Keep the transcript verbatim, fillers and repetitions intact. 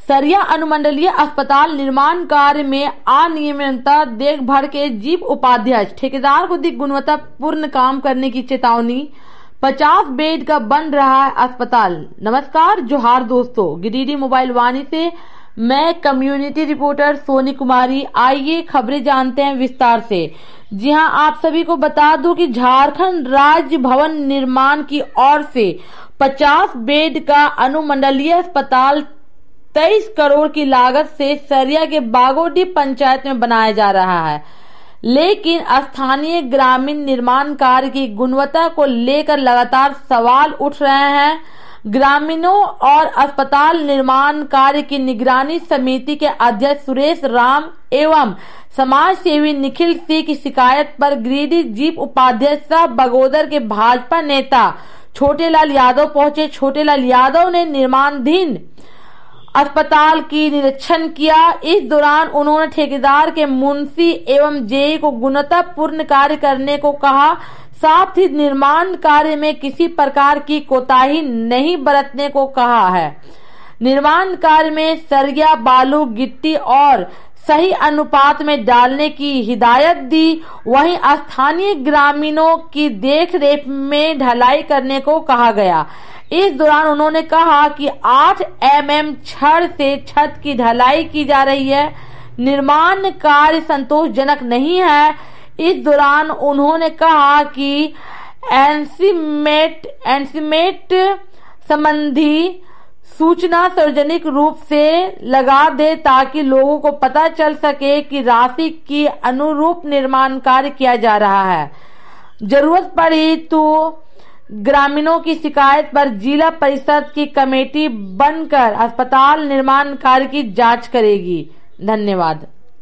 सरिया अनुमंडलीय अस्पताल निर्माण कार्य में अनियमितता देखभाल के जीप उपाध्यक्ष ठेकेदार को दी गुणवत्तापूर्ण काम करने की चेतावनी। पचास बेड का बन रहा है अस्पताल। नमस्कार, जोहार दोस्तों, गिरिडीह मोबाइल वाणी से मैं कम्युनिटी रिपोर्टर सोनी कुमारी। आइए खबरें जानते हैं विस्तार से। जी हां, आप सभी को बता दूं कि झारखंड राज्य भवन निर्माण की ओर से पचास बेड का अनुमंडलीय अस्पताल तेईस करोड़ की लागत से सरिया के बागोडीह पंचायत में बनाया जा रहा है, लेकिन स्थानीय ग्रामीण निर्माण कार्य की गुणवत्ता को लेकर लगातार सवाल उठ रहे हैं। ग्रामीणों और अस्पताल निर्माण कार्य की निगरानी समिति के अध्यक्ष सुरेश राम एवं समाज सेवी निखिल सिंह की शिकायत पर गिरिडीह जीप उपाध्यक्ष सह बगोदर के भाजपा नेता छोटेलाल यादव पहुंचे। छोटेलाल यादव ने निर्माणाधीन अस्पताल की निरीक्षण किया। इस दौरान उन्होंने ठेकेदार के मुंशी एवं जेई को गुणवत्तापूर्ण कार्य करने को कहा, साथ ही निर्माण कार्य में किसी प्रकार की कोताही नहीं बरतने को कहा है। निर्माण कार्य में सरिया, बालू, गिट्टी और सही अनुपात में डालने की हिदायत दी। वहीं स्थानीय ग्रामीणों की देखरेख में ढलाई करने को कहा गया। इस दौरान उन्होंने कहा कि आठ एम एम छड़ से छत की ढलाई की जा रही है। निर्माण कार्य संतोषजनक नहीं है। इस दौरान उन्होंने कहा कि एनसीमेट एनसीमेट संबंधी सूचना सार्वजनिक रूप से लगा दे ताकि लोगों को पता चल सके कि राशि की अनुरूप निर्माण कार्य किया जा रहा है। जरूरत पड़ी तो ग्रामीणों की शिकायत पर जिला परिषद की कमेटी बनकर अस्पताल निर्माण कार्य की जांच करेगी। धन्यवाद।